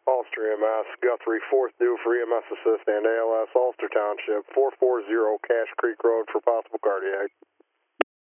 Ulster EMS, Guthrie, 4th due for EMS assist and ALS, Ulster Township, 440 Cache Creek Road for possible cardiac.